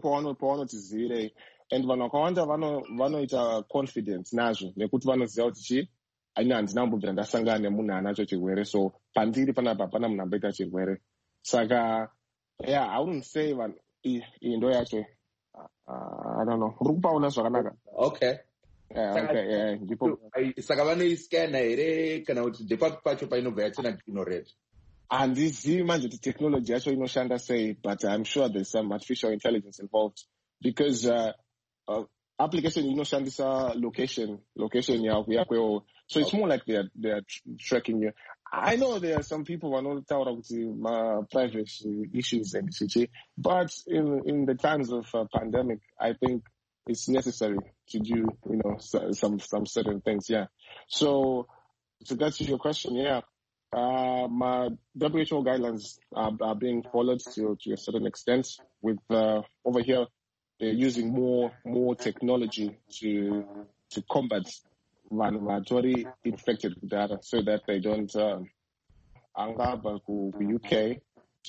pavanotizire, and vanhu vakawanda vanoita confidence nazvo nekuti vanoziva kuti handinambobvira ndasangana nemunhu anacho chirwere, so pandiri panapa hapana munhu amboita chirwere. Saka yeah, I wouldn't say iyi ndo yacho. I don't know. Uri kupaona zvakanaka? Okay. Ndipo saka vanoiscana here kana kuti ndepapi pacho painobva yachena green or red? Handizivi manje kuti technology yacho inoshanda sei, but I'm sure there's some artificial intelligence involved because application inoshandisa location yako, so it's more like they're tracking you. I know there are some people vanotaura kuti privacy issues and such, but in the times of pandemic, I think it's necessary to do, some certain things. Yeah. So to get to your question, yeah, my WHO guidelines are being followed to a certain extent. With over here, they're using more technology to combat already infected with data, so that they don't angaba ku UK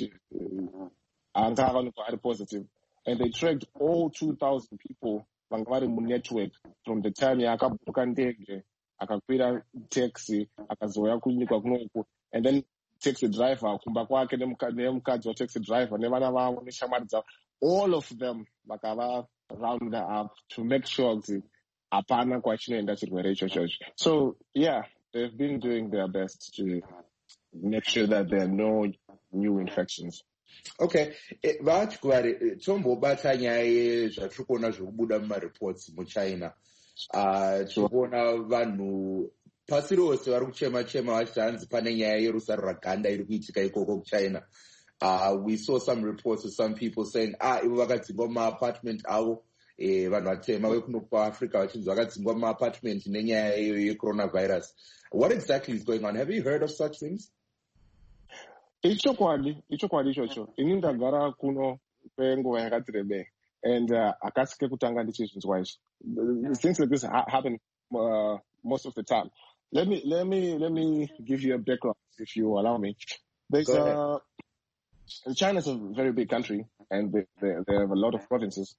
angaba positive, and they tracked all 2,000 people vangari mu network from the time yakabuka ndege akakwira taxi akazoya kunyika kunoku, and then taxi driver kumba kwake nemukadzi wa taxi driver nevana vavo neshamwari dzavo, all of them vakava round up to make sure kuti hapana kwachinoenda chirwere ichocho. So yeah, they've been doing their best to make sure that there are no new infections. Okay, vachikuvare tombobata nyaya yezvatiri kuona zviri kubuda mumareports muchina. Tiri kuona vanhu pasi rose vari kuchema vachiti hanzi pane nyaya yerusaro raganda iri kuitika ikoko kuchina. We saw some reports of some people saying ivo vakadzingwa mumaapartment avo, vanhu vatema vekuno kuafrica vachinzi vakadzingwa mumaapartment nenyaya yecoronavirus. What exactly is going on? Have you heard of such things? Ichokwadi ichocho. Ini ndagara kuno kwenguva yakati rebei, and akasike kutanga ndichizvinzwa izvi. Things like this happen most of the time. Let me give you a background, if you allow me. China is a very big country, and they have a lot of provinces.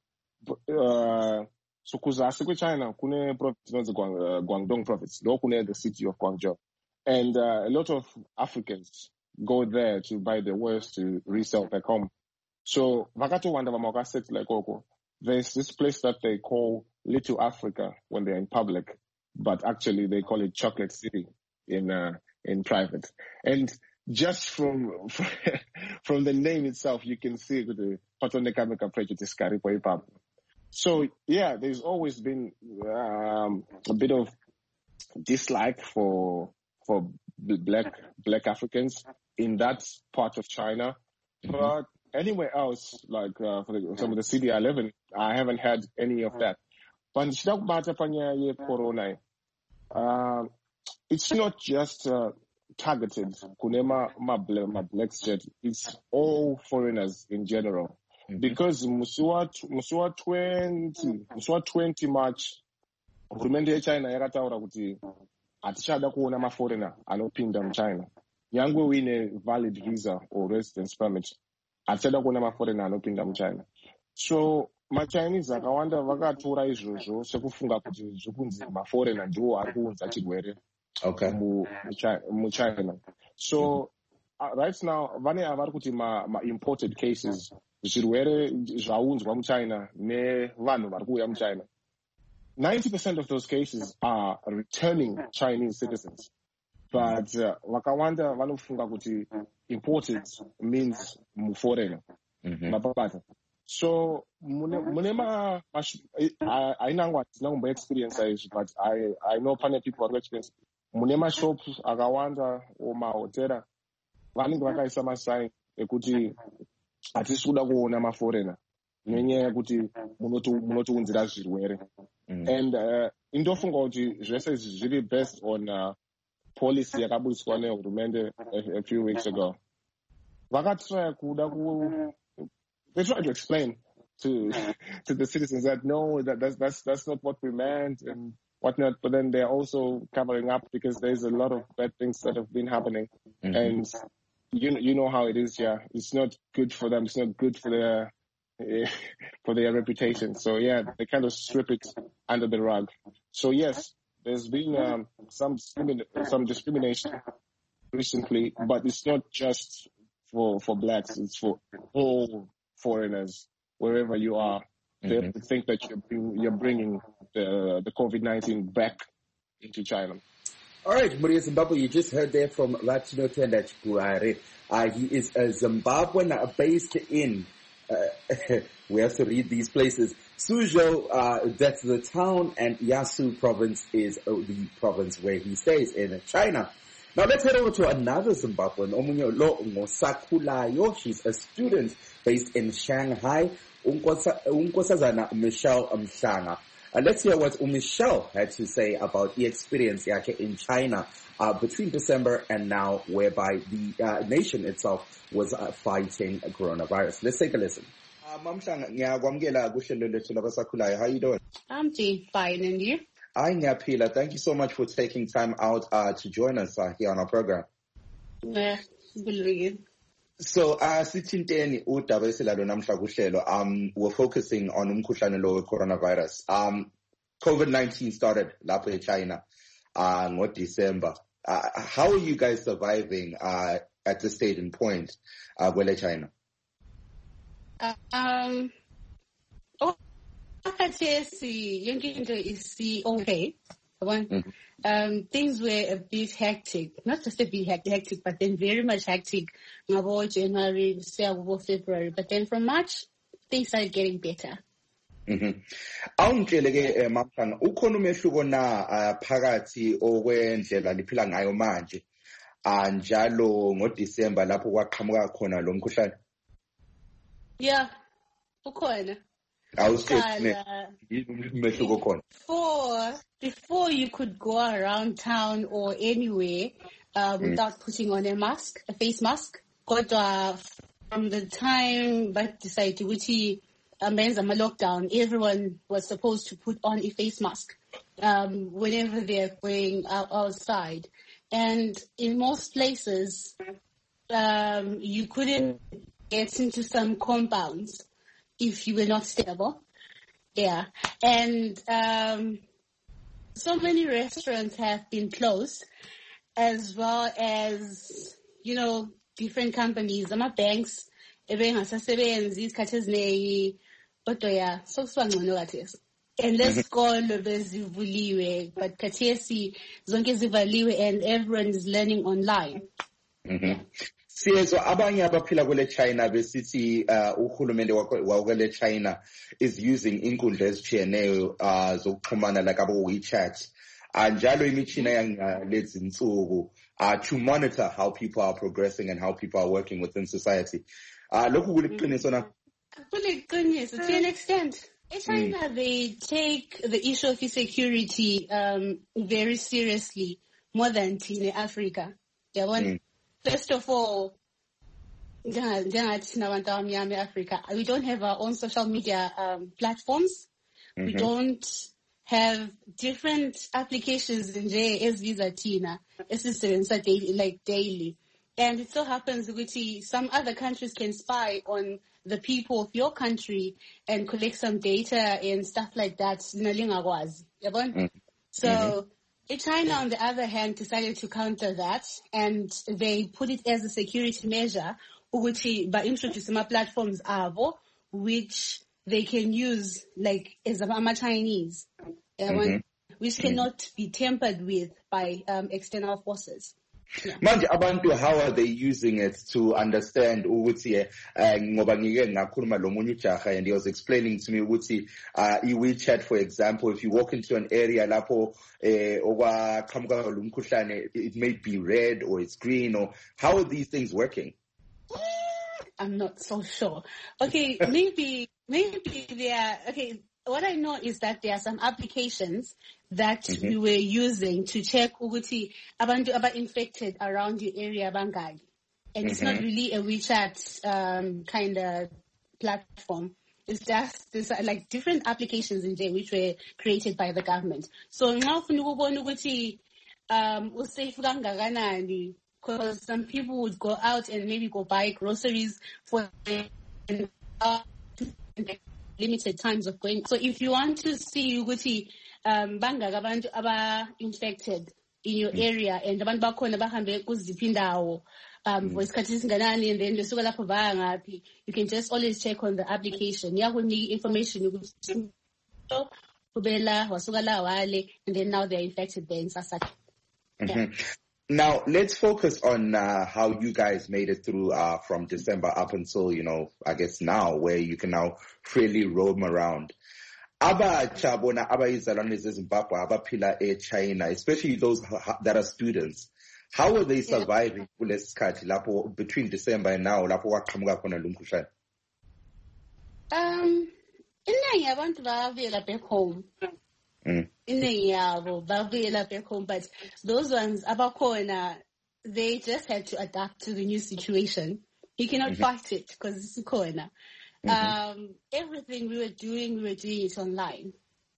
So kuzasi kweChina kune province inonzi Guangdong province, ndo kune the city of Guangzhou, and a lot of Africans go there to buy their wares to resell back home. So vakatowanda vamwe vakasettle ikoko. There's this place that they call Little Africa when they're in public, but actually they call it Chocolate City in private. And just from the name itself, you can see the Patonekameka prejudice carry. So yeah, there's always been a bit of dislike for black Africans in that part of China, but anywhere else, like some of the CD11, I haven't had any of that. But corona, it's not just targeted kunema ma black state. It's all foreigners in general. Because musuwa 20 March, hurumende yeChina yakataura kuti hatichada kuona maforeigner anopinda muChina. Nyangwe uine valid visa or residence permit, hatichada kuona maforeigner anopinda muChina. So maChinese akawanda vakatora izvozvo sekufunga kuti zvikunzi maforeigner ndiwo ari kuunza chirwere muChina. So right now vane avari kuti ma-imported cases, zvirwere zvaunzwa muChina nevanhu vari kuuya muChina. 90% of those cases are returning Chinese citizens. But vakawanda vanofunga kuti imported means foreigner. So munema ainangwa hatina kumbo experience izvi, but I know pane people vari experience. Munema shops akawanda omahotera vanenge vakaisa masign ekuti hatisi kuda kuona maforeigner nenyaya yekuti munotiunzira zvirwere. And indofunga kuti zvese zviri based on policy yakabudiswa nehurumende a few weeks ago. Vakatry kuda they tried to explain to the citizens that no, that's not what we meant and whatnot, but then they're also covering up because there's a lot of bad things that have been happening. And you know how it is, yeah. It's not good for them. It's not good for their reputation. So yeah, they kind of strip it under the rug. So yes, there's been some discrimination recently, but it's not just for blacks, it's for all foreigners, wherever you are. They think that you're bringing the COVID-19 back into China. All right, Maria Zimbabwe, you just heard there from Latino Tenda Chikuare. He is a Zimbabwean based in, we have to read these places. Suzhou, that's the town, and Yasu province is the province where he stays in China. Now let's head over to another Zimbabwean, Omunyo Lo Ngosakulayo. She's a student based in Shanghai, Unkosazana Michelle Mhlanga. Let's hear what Michelle had to say about the experience in China between December and now, whereby the nation itself was fighting coronavirus. Let's take a listen. How you doing? I'm doing fine, and you? I'm Pila. Thank you so much for taking time out to join us here on our program. So, sithinteni udaba esilalo namhla kuhlelo, we're focusing on umkhuhlane lo coronavirus. COVID-19 started lapho in China, December. How are you guys surviving, at this stage and point, in China? Okay. Things were a bit hectic, not just a bit hectic, but then very much hectic. January, February, but then from March, things started getting better. Awungitshele-ke Mamhlanga, ukhona umehluko na phakathi okwendlela liphila ngayo manje njalo ngoDecember lapho kwaqhamuka khona lo mkhuhlane? Yeah, ukhona. Before you could go around town or anywhere without putting on a face mask. From the time that decided to lockdown, everyone was supposed to put on a face mask whenever they're going outside. And in most places, you couldn't get into some compounds if you were not stable. Yeah. And so many restaurants have been closed, as well as, different companies, banks, unless isikolo bezivuliwe, but khathesi zonke zivaliwe and everyone is learning online. Siyezwa abanye abaphila kwele China besithi uhulumende wakwele China is using inkundla ezitshiyeneyo zokuxhumana like abo WeChat njalo imitshina yangalezi insuku to monitor how people are progressing and how people are working within society. Lokhu kuliqiniso na? Kuliqiniso to an extent. In China, they take the issue of insecurity very seriously, more than in Africa. First of all, we don't have our own social media platforms. We don't have different applications in as Visa Tina, daily. And it so happens that some other countries can spy on the people of your country and collect some data and stuff like that. So China, on the other hand, decided to counter that, and they put it as a security measure by introducing platforms which they can use as Chinese, which cannot be tampered with by external forces. Yeah. Manje abantu, how are they using it to understand ukuthi ngoba ngike ngakhuluma lo munye ujaha and he was explaining to me ukuthi WeChat, for example, if you walk into an area lapho okwaqhamuka lo mkhuhlane, it may be red or it's green, or how are these things working? I'm not so sure. Okay, maybe they are okay. What I know is that there are some applications that we were using to check ukuthi abantu aba infected around your area bangaki. And it's not really a WeChat kind of platform. It's just like different applications in there which were created by the government. So now usafe kangakanani, because some people would go out and maybe go buy groceries for limited times of going. So if you want to see ukuthi bangaka abantu aba-infected in your area, and abantu bakhona bahambe kuziphi indawo for isikhathi esinganani, and then besuka lapho baya ngaphi. You can just always check on the application. Iyakunika information ukuthi ubela wasuka la wale, and then now they're infected there in Sasaki. Yeah. Now, let's focus on how you guys made it through from December up until, I guess now, where you can now freely roam around. Abatsha bona abayizalwane zeZimbabwe abaphila eChina, especially those that are students, how are they surviving kulesi sikhathi lapho between December and now lapho waqhamuka khona lo mkhuhlane? Iningi abantu bavela back home. Iningi yabo bavela back home, but those ones abakhona, they just had to adapt to the new situation. You cannot fight it because it's ikhona. Everything we were doing it online.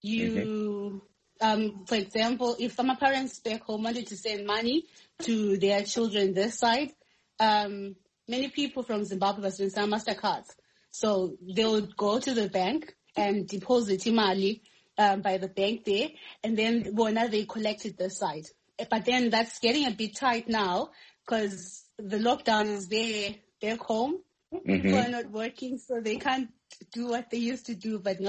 For example, if my parents back home wanted to send money to their children this side, many people from Zimbabwe were doing some MasterCards. So they would go to the bank and deposit imali by the bank there, and then they collected this side. But then that's getting a bit tight now because the lockdown is there back home. People are not working, so they can't do what they used to do. But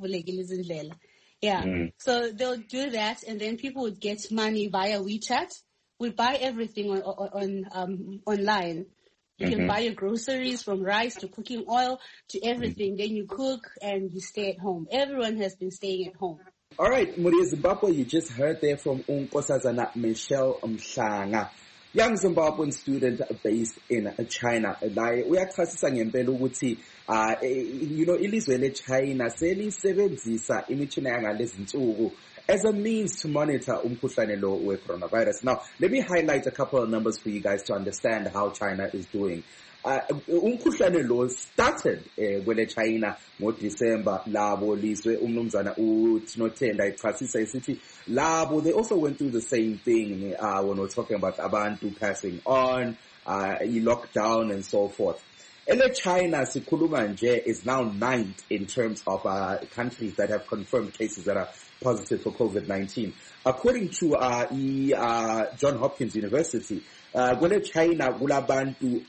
so they'll do that, and then people would get money via WeChat. We buy everything on online. You can buy your groceries, from rice to cooking oil to everything. Then you cook and you stay at home. Everyone has been staying at home. All right, Muria Zimbabwe, you just heard there from Nkosazana Michelle Mhlanga, young Zimbabwean student based in China. Uyachasisa ngempela ukuthi ilizwe leChina selisebenzisa imitshina yangalezi nsuku as a means to monitor umkhuhlane lo we-coronavirus. Now, let me highlight a couple of numbers for you guys to understand how China is doing. Umkhuhlane lo started kwele China ngoDecember. Labo lizwe umnumzana uTinotenda ichasisa isithi labo, they also went through the same thing when we're talking about abantu passing on, lockdown and so forth. China, sikhuluma nje, is now 9th in terms of countries that have confirmed cases that are positive for COVID-19. According to John Hopkins University, kwele China kulabantu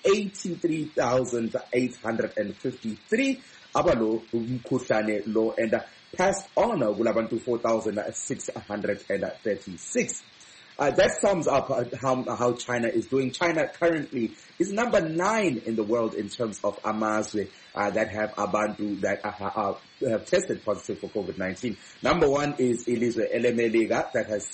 83,853 abalo umkhuhlane lo, and passed on kulabantu 4,636. That sums up how China is doing. China currently is number 9 in the world in terms of amazwe that have abantu that have tested positive for COVID-19. Number 1 is Ilizwe Elemeliga that has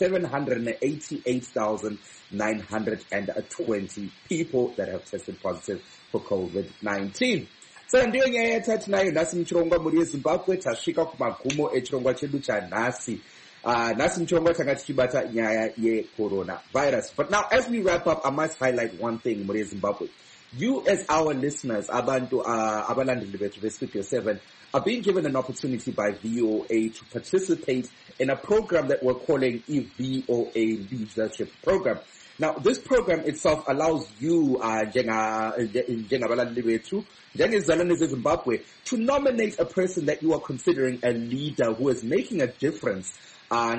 788,920 people that have tested positive for COVID-19. So ndiyo nyaya yatatu nayo nasi mchirongwa muri Zimbabwe tasvika kumagumo echirongwa chedu chanhasi. Nasi mchirongwa tanga tichibata nyaya ye-coronavirus. But now, as we wrap up, I must highlight one thing, muri Zimbabwe. You as our listeners, abantu abalandeli bethu beStudio 7, are being given an opportunity by VOA to participate in a program that we're calling a VOA Leadership Program. Now, this program itself allows you, njengabalandeli bethu, njengezalwane zeZimbabwe, to nominate a person that you are considering a leader who is making a difference when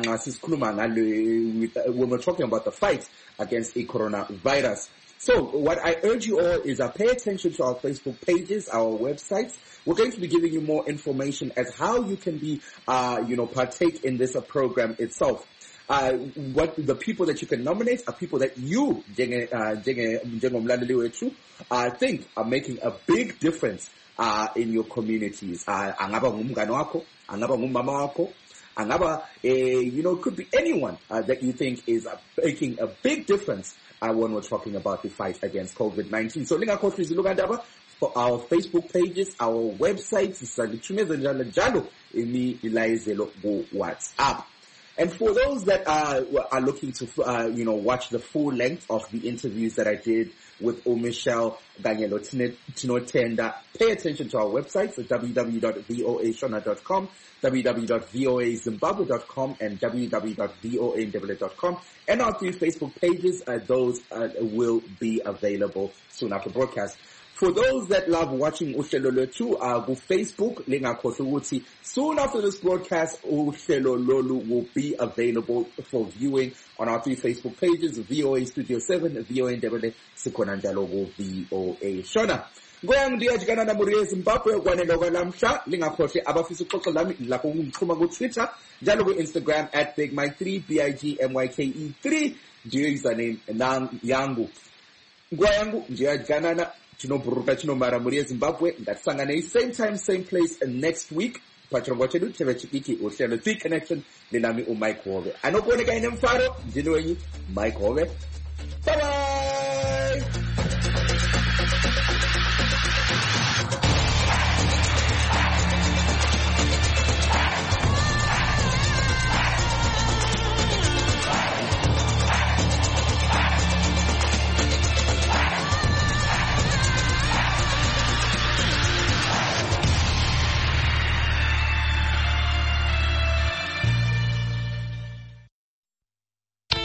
we're talking about the fight against the coronavirus. So what I urge you all is pay attention to our Facebook pages, our websites. We're going to be giving you more information as how you can be, partake in this program itself. What the people that you can nominate are people that you, think are making a big difference in your communities. Angaba ngumngane wakho, angaba ngumama wakho, angaba, it could be anyone that you think is making a big difference when we're talking about the fight against COVID-19. So for our Facebook pages, our websites, WhatsApp. And for those that are looking to, watch the full length of the interviews that I did with Michelle Danielo Tinotenda, pay attention to our websites at www.voashona.com, www.voazimbabwe.com, and www.voandebele.com. And our 3 Facebook pages, those will be available soon after broadcast. For those that love watching uhlelo lwethu ku-Facebook, lingakhohlwa ukuthi soon after this broadcast, uhlelo lolu will be available for viewing on our 3 Facebook pages, VOA Studio 7, VOA Ndebele, sikhona njalo ku-VOA Shona. Ngoyang ndiyajikana na Muriye Zimbabwe kwanelo kwalamhla, lingakhohlwe abafisa uxoxo lami lapho ngixhuma ku-Twitter, njalo ku-Instagram @BigMike3, BIGMYKE3, ndiyo username yangu. Ngoyangu ndiyajikana na Chinoburuka Chinomara Muriye Zimbabwe, ndatisangane same time, same place next week. Pachirongwa chedu cheve chidiki uhlelo The Connection, ndinami uMike Hove. Anokuoneka ine mfaro, ndini wenyu Mike Hove.